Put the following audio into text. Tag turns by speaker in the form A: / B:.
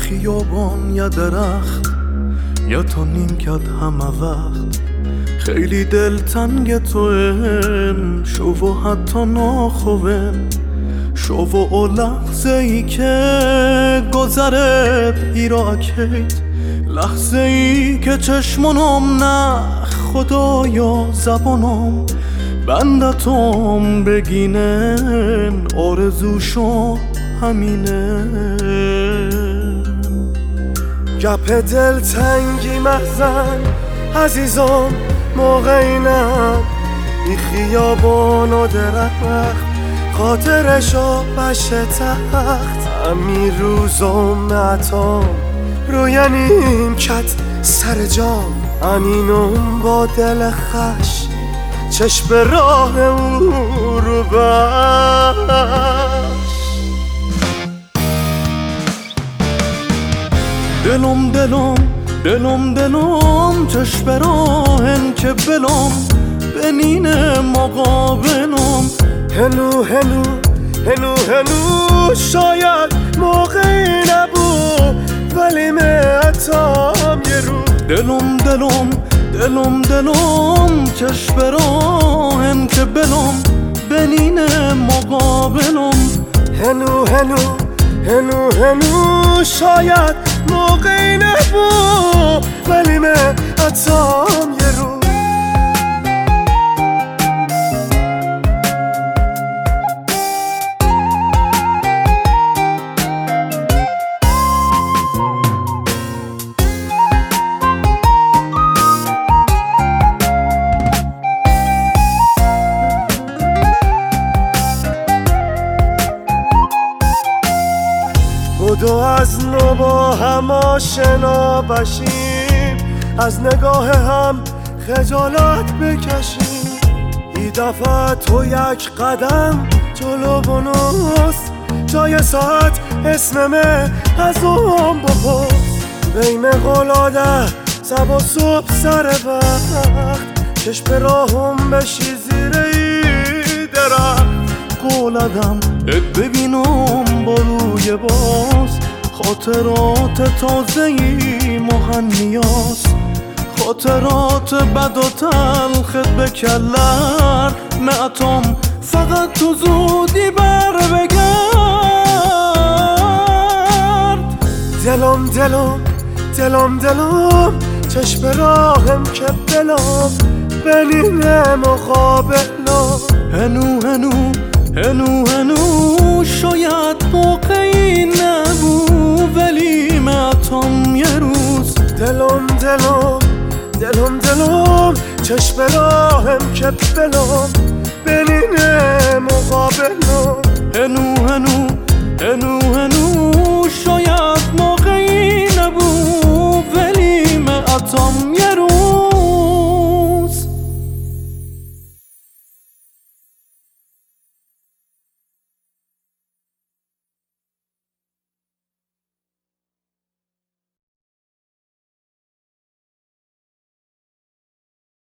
A: خیابان یا درخت یا تا نیمکت همه وقت خیلی دلتنگ تویم شو و حتی ناخویم شو و لحظه ای که گذره پیراکیت لحظه ای که چشمانم نه خدایا زبانم بندتم بگینن آرزوشو همینه
B: گپ دلتنگی مزن عزیزم موقعی نه ای خیابان و درخت خاطرشو بشه تخت همین روزم عطام روی نیمکت سر جام انینم با دل خش چشم راه او رو بش
A: دلم چشم راهن که بلم بنین مقابلم
B: هنو شاید موقعی نبود ولی معطام یه رو
A: دلم چشم راهن که بلم بنین مقابلم
B: هنو شاید موقعی نبود ولی معطام یه رو بدو از نو با هم آشنا بشیم از نگاه هم خجالت بکشیم ای دفعه تو یک قدم جلو بنوس جای ساعت اسممه از اون بپرس بیم قلاده سب و صبح سر وقت چشم راهم بشی زیر ای درخت
A: قولدم ببینم با روی باز خاطرات تازه‌ای مهنیاست خاطرات بد و تلخت به کلر معتم فقط تو زودی بر بگرد دلم چشم راهم که بلم بنین مقابلم هنو شاید موقعی نبود ولی معطام یه روز
B: دلم چشم راهم که بلم بنین مقابلم
A: هنو شاید موقعی نبود ولی معطام یه روز